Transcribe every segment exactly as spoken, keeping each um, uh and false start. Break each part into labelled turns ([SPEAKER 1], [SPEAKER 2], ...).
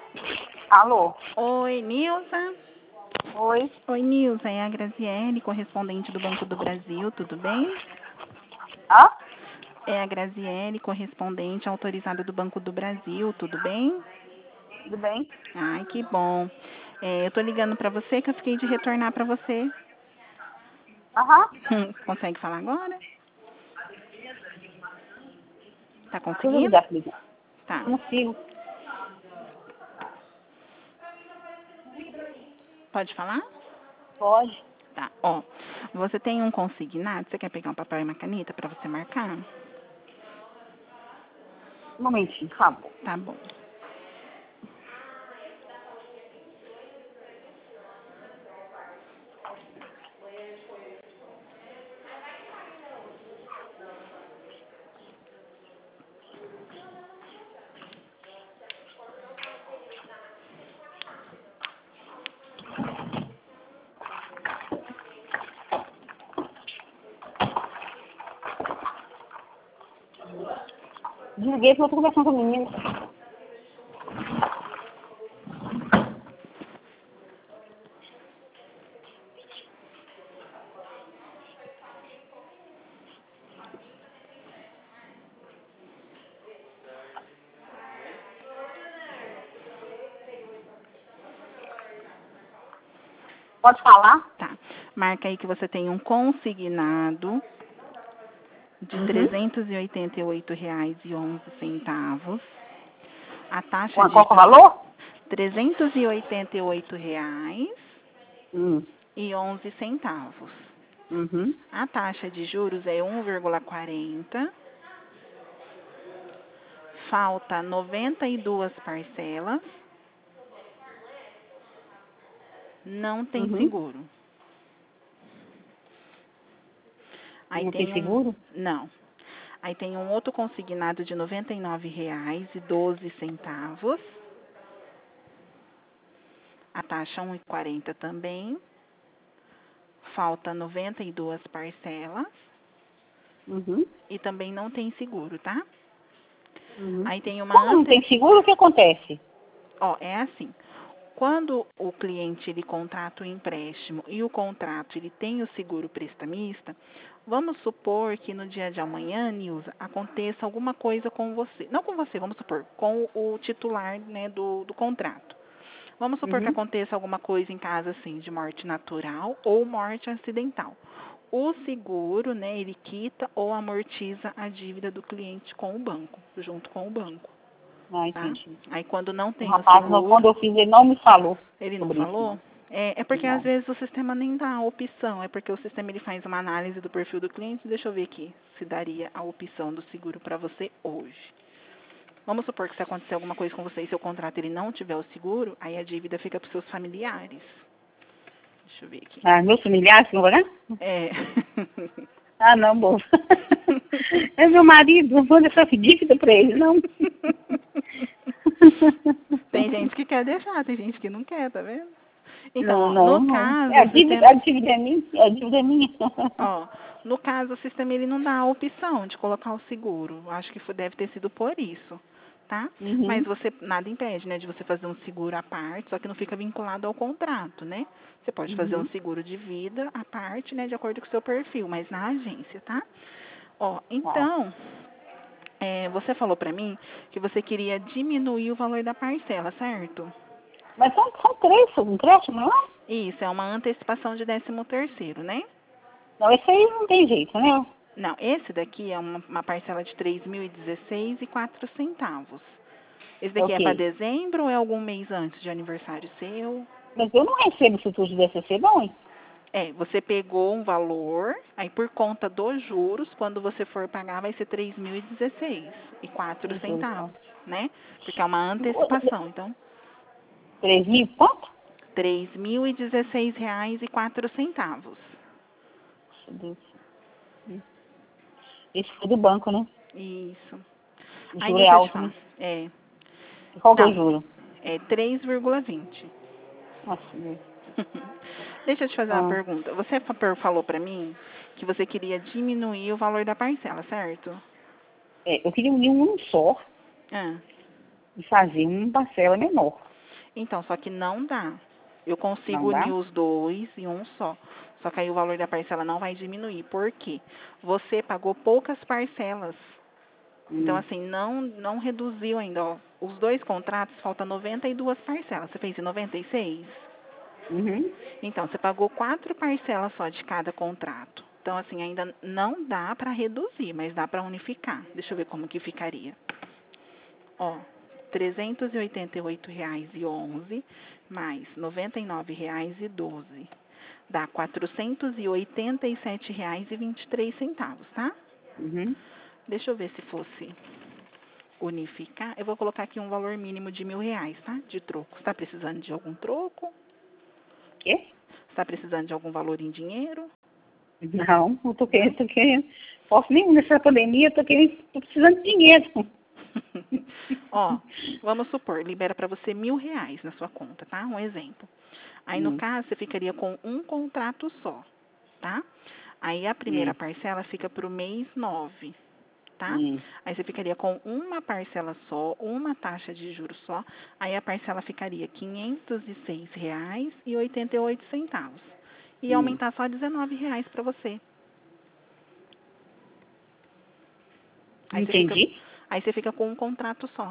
[SPEAKER 1] Alô?
[SPEAKER 2] Oi, Nilza.
[SPEAKER 1] Oi?
[SPEAKER 2] Oi, Nilza. É a Graziele, correspondente do Banco do Brasil, tudo bem?
[SPEAKER 1] Hã?
[SPEAKER 2] É a Graziele, correspondente autorizada do Banco do Brasil, tudo bem?
[SPEAKER 1] Tudo bem?
[SPEAKER 2] Ai, que bom. É, eu tô ligando pra você que eu fiquei de retornar pra você.
[SPEAKER 1] Aham.
[SPEAKER 2] Consegue falar agora? Tá
[SPEAKER 1] Deixa eu
[SPEAKER 2] conseguindo?
[SPEAKER 1] ligar, filho.
[SPEAKER 2] Tá.
[SPEAKER 1] Consigo.
[SPEAKER 2] Pode falar?
[SPEAKER 1] Pode.
[SPEAKER 2] Tá. Ó, você tem um consignado, você quer pegar um papel e uma caneta pra você marcar?
[SPEAKER 1] Um momentinho, por favor.
[SPEAKER 2] Tá bom.
[SPEAKER 1] Desliguei porque eu tô conversando com o menino. Pode falar?
[SPEAKER 2] Tá. Marca aí que você tem um consignado de
[SPEAKER 1] Uhum.
[SPEAKER 2] trezentos e oitenta e oito reais e onze centavos. A taxa
[SPEAKER 1] Qual,
[SPEAKER 2] de
[SPEAKER 1] qual que é o valor?
[SPEAKER 2] trezentos e oitenta e oito reais
[SPEAKER 1] Hum.
[SPEAKER 2] e onze centavos.
[SPEAKER 1] Uhum.
[SPEAKER 2] A taxa de juros é um vírgula quarenta. Falta noventa e duas parcelas. Não tem
[SPEAKER 1] Uhum.
[SPEAKER 2] seguro. Aí
[SPEAKER 1] Não tem
[SPEAKER 2] tem um
[SPEAKER 1] seguro?
[SPEAKER 2] não. Aí tem um outro consignado de noventa e nove reais e doze centavos. A taxa um vírgula quarenta também. Falta noventa e duas parcelas
[SPEAKER 1] Uhum.
[SPEAKER 2] e também não tem seguro, tá?
[SPEAKER 1] Uhum.
[SPEAKER 2] Aí tem uma
[SPEAKER 1] Como não
[SPEAKER 2] ante...
[SPEAKER 1] tem seguro, o que acontece?
[SPEAKER 2] Ó, é assim. Quando o cliente ele contrata o empréstimo e o contrato ele tem o seguro prestamista, vamos supor que no dia de amanhã, Nilza, aconteça alguma coisa com você. Não com você, vamos supor, com o titular, né, do, do contrato. Vamos supor que
[SPEAKER 1] Uhum.
[SPEAKER 2] aconteça alguma coisa em casa assim, de morte natural ou morte acidental. O seguro, né, ele quita ou amortiza a dívida do cliente com o banco, junto com o banco,
[SPEAKER 1] Ah,
[SPEAKER 2] tá?
[SPEAKER 1] entendi.
[SPEAKER 2] Aí quando não
[SPEAKER 1] O
[SPEAKER 2] tem o
[SPEAKER 1] rapaz, não- quando
[SPEAKER 2] seguro,
[SPEAKER 1] eu fiz, ele não me falou
[SPEAKER 2] ele não
[SPEAKER 1] sobre isso,
[SPEAKER 2] falou?
[SPEAKER 1] não.
[SPEAKER 2] É, é porque às
[SPEAKER 1] Não.
[SPEAKER 2] vezes o sistema nem dá a opção, é porque o sistema ele faz uma análise do perfil do cliente. Deixa eu ver aqui se daria a opção do seguro para você hoje. Vamos supor que se acontecer alguma coisa com você e seu contrato ele não tiver o seguro, aí a dívida fica para os seus familiares. Deixa eu ver aqui.
[SPEAKER 1] Ah, meus familiares, não vai dar?
[SPEAKER 2] É.
[SPEAKER 1] Ah, não, bom. É meu marido, não vou deixar dívida pra ele, não.
[SPEAKER 2] Tem gente que quer deixar, tem gente que não quer, tá vendo? Então,
[SPEAKER 1] Não,
[SPEAKER 2] ó,
[SPEAKER 1] não,
[SPEAKER 2] no
[SPEAKER 1] não.
[SPEAKER 2] caso,
[SPEAKER 1] É a
[SPEAKER 2] o
[SPEAKER 1] dívida,
[SPEAKER 2] sistema,
[SPEAKER 1] a dívida é minha, a dívida é minha.
[SPEAKER 2] ó, no caso, o sistema ele não dá a opção de colocar o seguro. Acho que foi- deve ter sido por isso, tá?
[SPEAKER 1] Uhum,
[SPEAKER 2] Mas você nada impede, né, de você fazer um seguro à parte, só que não fica vinculado ao contrato, né? Você pode fazer um
[SPEAKER 1] uhum.
[SPEAKER 2] seguro de vida à parte, né, de acordo com o seu perfil, mas na agência, tá? Ó,
[SPEAKER 1] Tá.
[SPEAKER 2] então, é, você falou pra mim que você queria diminuir o valor da parcela, certo?
[SPEAKER 1] Mas são, são três, um empréstimo, não é?
[SPEAKER 2] Isso, é uma antecipação de décimo terceiro, né?
[SPEAKER 1] Não, esse aí não tem jeito, né?
[SPEAKER 2] Não, esse daqui é uma, uma parcela de três mil e dezesseis e quatro centavos. Esse daqui é para
[SPEAKER 1] Ok.
[SPEAKER 2] dezembro ou é algum mês antes de aniversário seu?
[SPEAKER 1] Mas eu não recebo isso tudo de D C C, não, hein?
[SPEAKER 2] É, você pegou um valor, aí por conta dos juros, quando você for pagar vai ser três mil e dezesseis e quatro
[SPEAKER 1] Os juros
[SPEAKER 2] centavos,
[SPEAKER 1] são.
[SPEAKER 2] né? Porque é uma antecipação, então
[SPEAKER 1] Três mil, quanto?
[SPEAKER 2] três mil e dezesseis reais e quatro centavos.
[SPEAKER 1] Meu Deus. Esse foi do banco, né?
[SPEAKER 2] Isso.
[SPEAKER 1] O
[SPEAKER 2] Aí
[SPEAKER 1] juro é
[SPEAKER 2] deixa eu te
[SPEAKER 1] alto,
[SPEAKER 2] falar.
[SPEAKER 1] né?
[SPEAKER 2] É,
[SPEAKER 1] Qual que é o
[SPEAKER 2] não,
[SPEAKER 1] juro?
[SPEAKER 2] é três vírgula vinte.
[SPEAKER 1] Nossa, Deus.
[SPEAKER 2] Deixa eu te fazer uma
[SPEAKER 1] Ah,
[SPEAKER 2] pergunta. Você fa- falou pra mim que você queria diminuir o valor da parcela, certo?
[SPEAKER 1] é, eu queria unir um só
[SPEAKER 2] Ah,
[SPEAKER 1] e fazer uma parcela menor.
[SPEAKER 2] Então, só que não dá. Eu consigo
[SPEAKER 1] Não dá?
[SPEAKER 2] unir os dois em um só. Só que aí o valor da parcela não vai diminuir. Por quê? Você pagou poucas parcelas. Então,
[SPEAKER 1] Hum.
[SPEAKER 2] assim, não, não reduziu ainda. Ó. Os dois contratos, faltam noventa e duas parcelas. Você fez em noventa e seis?
[SPEAKER 1] Uhum.
[SPEAKER 2] Então, você pagou quatro parcelas só de cada contrato. Então, assim, ainda não dá para reduzir, mas dá para unificar. Deixa eu ver como que ficaria. Ó, trezentos e oitenta e oito reais e onze mais noventa e nove reais e doze dá quatrocentos e oitenta e sete reais e vinte e três centavos, tá?
[SPEAKER 1] Uhum.
[SPEAKER 2] Deixa eu ver se fosse unificar. Eu vou colocar aqui um valor mínimo de mil reais, tá? De troco. Está precisando de algum troco?
[SPEAKER 1] Quê?
[SPEAKER 2] Está precisando de algum valor em dinheiro?
[SPEAKER 1] Não, eu tô querendo,
[SPEAKER 2] Não?
[SPEAKER 1] tô querendo. Posso nem nessa pandemia, eu tô querendo, tô precisando de dinheiro.
[SPEAKER 2] Ó, vamos supor, libera para você mil reais na sua conta, tá? Um exemplo. Aí, no
[SPEAKER 1] Hum.
[SPEAKER 2] caso, você ficaria com um contrato só, tá? Aí, a primeira
[SPEAKER 1] Hum.
[SPEAKER 2] parcela fica para o mês nove, tá?
[SPEAKER 1] Hum.
[SPEAKER 2] Aí, você ficaria com uma parcela só, uma taxa de juros só. Aí, a parcela ficaria quinhentos e seis reais e oitenta e oito centavos. E
[SPEAKER 1] Hum.
[SPEAKER 2] aumentar só dezenove reais para você. Aí, você fica,
[SPEAKER 1] Entendi.
[SPEAKER 2] aí, você fica com um contrato só,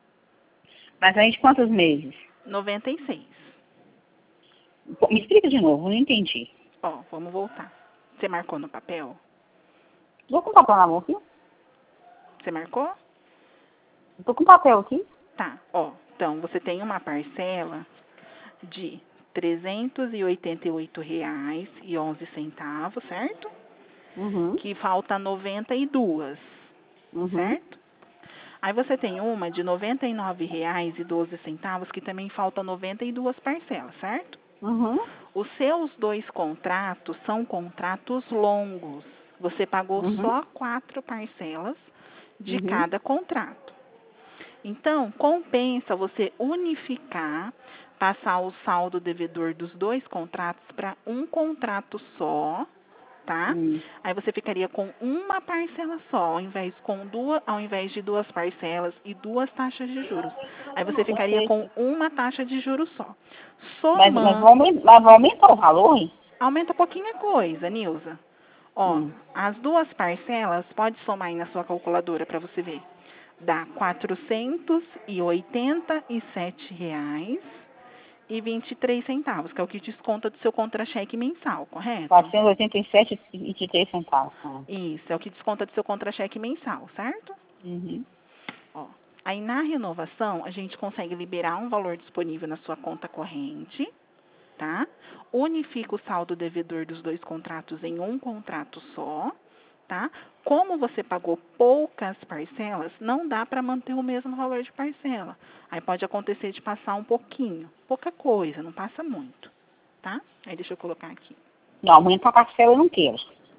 [SPEAKER 1] Mas aí de quantos meses?
[SPEAKER 2] noventa e seis.
[SPEAKER 1] Pô, me explica de novo, eu não entendi.
[SPEAKER 2] Ó, vamos voltar. Você marcou no papel?
[SPEAKER 1] Tô com papel na mão aqui?
[SPEAKER 2] Você marcou?
[SPEAKER 1] Tô com papel aqui?
[SPEAKER 2] Tá, ó. Então, você tem uma parcela de trezentos e oitenta e oito reais e onze centavos, certo?
[SPEAKER 1] Uhum.
[SPEAKER 2] Que falta noventa e duas,
[SPEAKER 1] Uhum.
[SPEAKER 2] certo? Aí você tem uma de noventa e nove reais e doze centavos que também falta noventa e duas parcelas, certo?
[SPEAKER 1] Uhum.
[SPEAKER 2] Os seus dois contratos são contratos longos. Você pagou
[SPEAKER 1] Uhum.
[SPEAKER 2] só quatro parcelas de
[SPEAKER 1] Uhum.
[SPEAKER 2] cada contrato. Então, compensa você unificar, passar o saldo devedor dos dois contratos para um contrato só, tá?
[SPEAKER 1] Hum.
[SPEAKER 2] Aí você ficaria com uma parcela só, ao invés, com duas, ao invés de duas parcelas e duas taxas de juros. Aí você
[SPEAKER 1] Eu
[SPEAKER 2] ficaria
[SPEAKER 1] sei.
[SPEAKER 2] com uma taxa de juros só.
[SPEAKER 1] Mas, mas,
[SPEAKER 2] Somando,
[SPEAKER 1] vai aumentar, mas vai aumentar o valor, hein?
[SPEAKER 2] aumenta pouquinha coisa, Nilza. Ó,
[SPEAKER 1] Hum.
[SPEAKER 2] as duas parcelas, pode somar aí na sua calculadora para você ver. Dá quatrocentos e oitenta e sete reais e vinte e três centavos, que é o que desconta do seu contra-cheque mensal, correto?
[SPEAKER 1] quatrocentos e oitenta e sete e vinte e três centavos. Ah.
[SPEAKER 2] Isso, é o que desconta do seu contra-cheque mensal, certo?
[SPEAKER 1] Uhum.
[SPEAKER 2] Ó, aí na renovação, a gente consegue liberar um valor disponível na sua conta corrente, tá? Unifica o saldo devedor dos dois contratos em um contrato só, tá? Como você pagou poucas parcelas, não dá para manter o mesmo valor de parcela. Aí pode acontecer de passar um pouquinho, pouca coisa, não passa muito, tá? Aí deixa eu colocar aqui.
[SPEAKER 1] Não, aumenta a parcela eu não quero.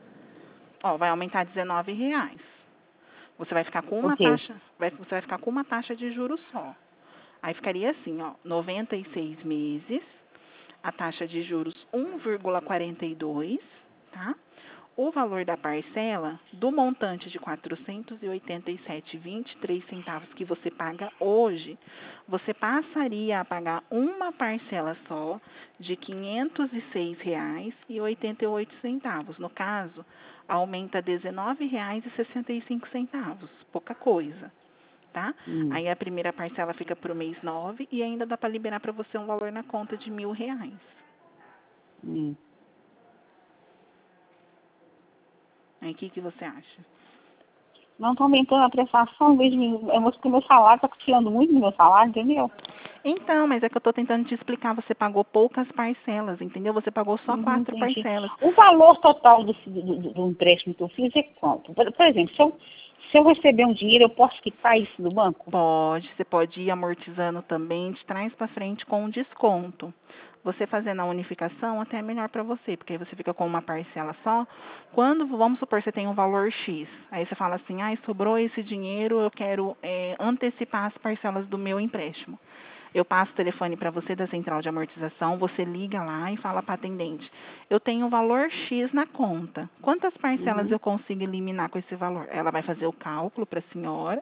[SPEAKER 2] Ó, vai aumentar dezenove reais. Você vai ficar com
[SPEAKER 1] Por
[SPEAKER 2] uma
[SPEAKER 1] quê?
[SPEAKER 2] taxa, vai, você vai ficar com uma taxa de juros só. Aí ficaria assim, ó, noventa e seis meses, a taxa de juros um vírgula quarenta e dois, tá? O valor da parcela do montante de quatrocentos e oitenta e sete vírgula vinte e três centavos que você paga hoje, você passaria a pagar uma parcela só de quinhentos e seis reais e oitenta e oito centavos. No caso, aumenta dezenove reais e sessenta e cinco centavos, pouca coisa, tá?
[SPEAKER 1] Hum.
[SPEAKER 2] Aí a primeira parcela fica para o mês nove e ainda dá para liberar para você um valor na conta de mil reais.
[SPEAKER 1] Hum.
[SPEAKER 2] Aí o que, que você acha?
[SPEAKER 1] Não estou aumentando a prestação, mesmo, eu mostrei que meu salário, está tirando muito do meu salário, entendeu?
[SPEAKER 2] Então, mas é que eu estou tentando te explicar. Você pagou poucas parcelas, entendeu? Você pagou só
[SPEAKER 1] Uhum,
[SPEAKER 2] quatro
[SPEAKER 1] entendi.
[SPEAKER 2] parcelas.
[SPEAKER 1] O valor total do, do, do- do empréstimo que eu fiz é quanto? Por, por exemplo, se eu, se eu receber um dinheiro, eu posso quitar isso do banco?
[SPEAKER 2] Pode, você pode ir amortizando também de trás para frente com um desconto. Você fazendo a unificação até é melhor para você, porque aí você fica com uma parcela só. Quando, vamos supor, você tem um valor X, aí você fala assim, ah, sobrou esse dinheiro, eu quero é, antecipar as parcelas do meu empréstimo. Eu passo o telefone para você da central de amortização, você liga lá e fala para a atendente, eu tenho um valor X na conta. Quantas parcelas
[SPEAKER 1] Uhum.
[SPEAKER 2] eu consigo eliminar com esse valor? Ela vai fazer o cálculo para a senhora,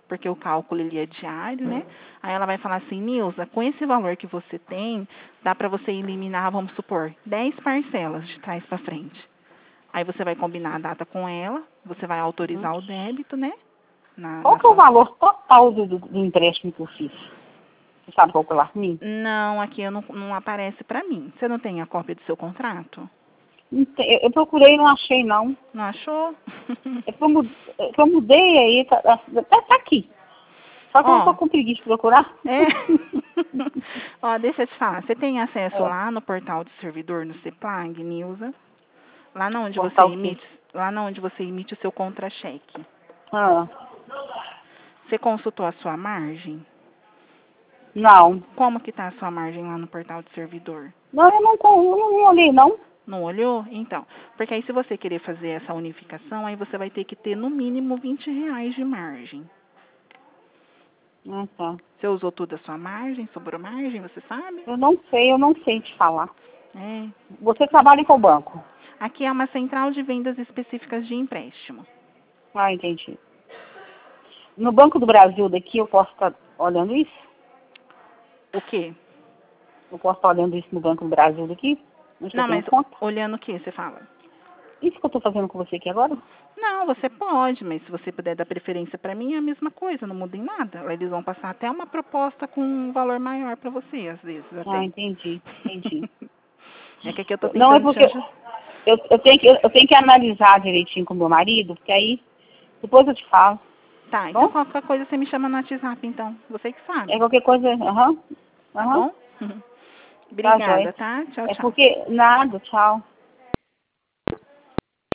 [SPEAKER 2] porque o cálculo ele é diário, né? Aí ela vai falar assim, Nilza, com esse valor que você tem, dá para você eliminar, vamos supor, dez parcelas de trás para frente. Aí você vai combinar a data com ela, você vai
[SPEAKER 1] Uhum.
[SPEAKER 2] autorizar o débito, né? Na,
[SPEAKER 1] Qual
[SPEAKER 2] na
[SPEAKER 1] que é o
[SPEAKER 2] sua...
[SPEAKER 1] valor total do, do, do empréstimo que eu fiz? Você sabe calcular para mim?
[SPEAKER 2] Não, aqui eu não, não aparece para mim. Você não tem a cópia do seu contrato?
[SPEAKER 1] Não tem- Eu, eu procurei e não achei, não.
[SPEAKER 2] Não achou?
[SPEAKER 1] É que eu mudei, é que eu mudei aí, tá, tá, tá aqui. Só que eu
[SPEAKER 2] Ó,
[SPEAKER 1] tô com preguiça de procurar.
[SPEAKER 2] é. Ó, deixa eu te falar. Você tem acesso
[SPEAKER 1] É,
[SPEAKER 2] lá no portal do servidor no CEPLAG, Nilza? Lá na onde você
[SPEAKER 1] portal que...
[SPEAKER 2] emite, lá na onde você emite o seu contra-cheque.
[SPEAKER 1] Ah,
[SPEAKER 2] Você consultou a sua margem?
[SPEAKER 1] não.
[SPEAKER 2] Como que tá a sua margem lá no portal do servidor?
[SPEAKER 1] Não, eu não, co- eu não olhei, não.
[SPEAKER 2] Não olhou? Então, porque aí se você querer fazer essa unificação, aí você vai ter que ter no mínimo vinte reais de margem.
[SPEAKER 1] Ah, tá.
[SPEAKER 2] Você usou tudo a sua margem? Sobrou margem, você sabe?
[SPEAKER 1] Eu não sei, eu não sei te falar.
[SPEAKER 2] É.
[SPEAKER 1] Você trabalha em qual banco?
[SPEAKER 2] Aqui é uma central de vendas específicas de empréstimo.
[SPEAKER 1] Ah, entendi. No Banco do Brasil daqui eu posso estar olhando isso?
[SPEAKER 2] O quê?
[SPEAKER 1] Eu posso estar olhando isso no Banco do Brasil daqui? Onde eu
[SPEAKER 2] Não,
[SPEAKER 1] tenho
[SPEAKER 2] mas
[SPEAKER 1] conta?
[SPEAKER 2] olhando o que você fala?
[SPEAKER 1] Isso que eu estou fazendo com você aqui agora?
[SPEAKER 2] Não, você pode, mas se você puder dar preferência para mim, é a mesma coisa, não muda em nada. Eles vão passar até uma proposta com um valor maior para você, às vezes,
[SPEAKER 1] Ah,
[SPEAKER 2] até.
[SPEAKER 1] entendi, entendi.
[SPEAKER 2] É que aqui eu tô
[SPEAKER 1] Não, é
[SPEAKER 2] tentando te
[SPEAKER 1] porque
[SPEAKER 2] ajudar.
[SPEAKER 1] eu, eu, tenho que, eu tenho que analisar direitinho com meu marido, porque aí depois eu te falo,
[SPEAKER 2] Tá, então
[SPEAKER 1] bom?
[SPEAKER 2] qualquer coisa você me chama no WhatsApp, então. Você que
[SPEAKER 1] É
[SPEAKER 2] sabe,
[SPEAKER 1] qualquer coisa, aham,
[SPEAKER 2] tá
[SPEAKER 1] aham,
[SPEAKER 2] bom?
[SPEAKER 1] tá, joia.
[SPEAKER 2] Obrigada, tá? Tchau,
[SPEAKER 1] É
[SPEAKER 2] tchau.
[SPEAKER 1] porque, nada, tchau.